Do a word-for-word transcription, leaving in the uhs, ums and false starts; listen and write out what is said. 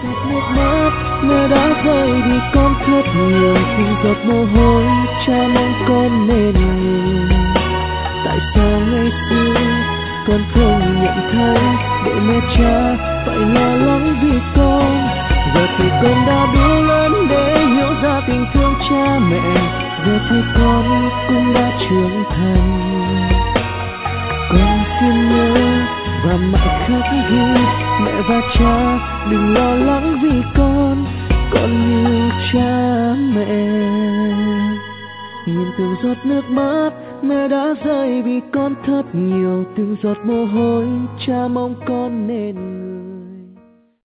Nước mắt mẹ đã rơi vì con thật nhiều, từng giọt mồ hôi cha mong con nên ngừng. Tại sao ngày xưa con không nhận thấy để mẹ cha phải lo lắng vì con? Giờ thì con đã đủ lớn để hiểu ra tình thương cha mẹ, giờ thì con cũng đã trưởng thành. Con xin nhớ và mãi khắc ghi mẹ và cha đừng lo lắng vì con, con như cha mẹ. Nhìn từng giọt nước mắt mẹ đã rơi vì con thật nhiều, từng giọt mồ hôi cha mong con nên